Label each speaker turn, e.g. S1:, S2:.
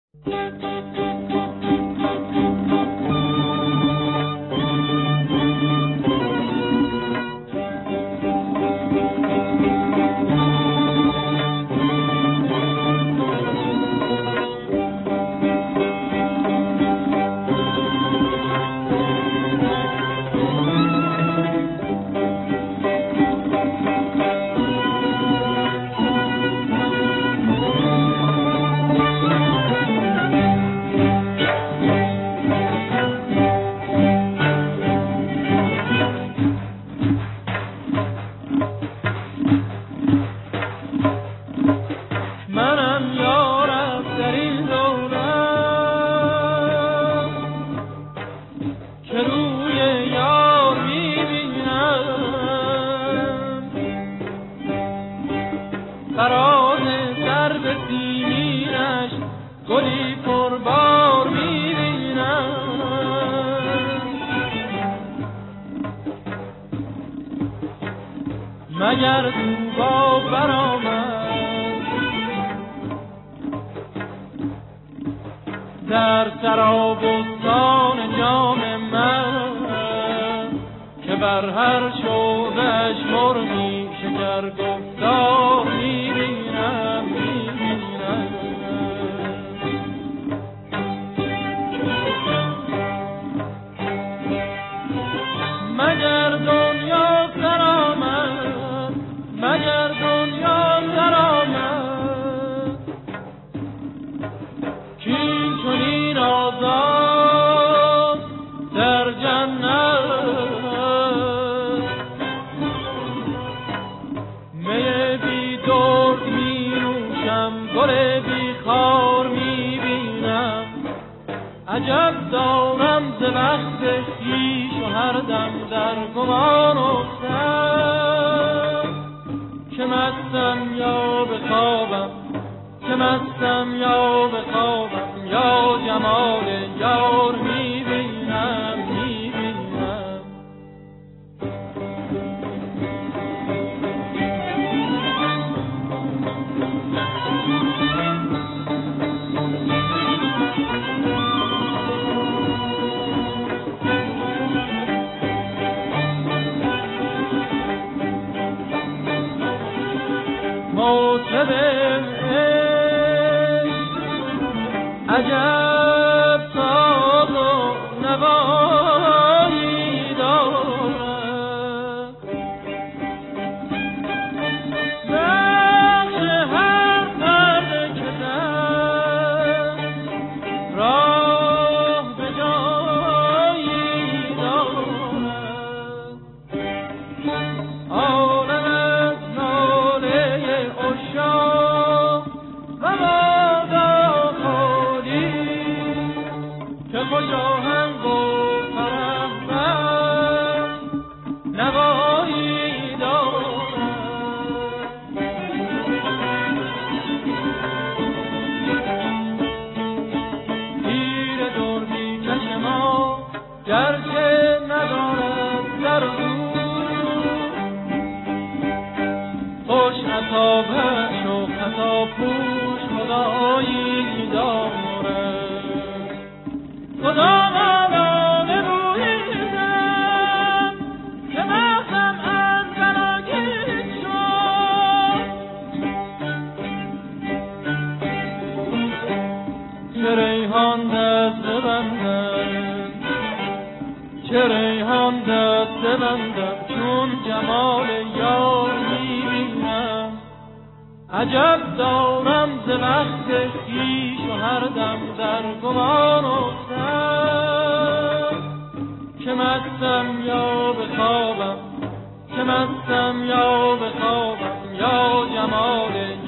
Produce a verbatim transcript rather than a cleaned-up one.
S1: مگر تو با برآمد در سرابستان جام من که بر هر شعبش مرغی شکر گفتار می‌بینم می‌بینم مگر دنیا سرآمد مگر دنیا سرآمد کین چنین آزاد در جنت می بی درد می نوشم گل بی خار می بینم عجب دارم ز وقت خویش و هر دم در گمان افتم که مستم یا به خوابم که مستم یا به خوابم یا جمال یار می‌بینم می‌بینم موجب عجب ساز و نوایی دارد نقش هر پرده که در راه به جایی دارد عالم از ناله عشاق و خوش آهنگ و فرهمند نوایی دارد تیر دردی کش ما گرچه ندارد در خوش عطابش و خطا پوش خدایی دارد خدا مالا نبویدم که مغزم از بلاگیت شد چه ریحان دست ببندم چه ریحان دست ببندم چون جمال یار میبینم عجب دارم ز وقت خویش و هر دم در گمان افتم که مستم یا به خوابم که مستم یا به خوابم یا جمال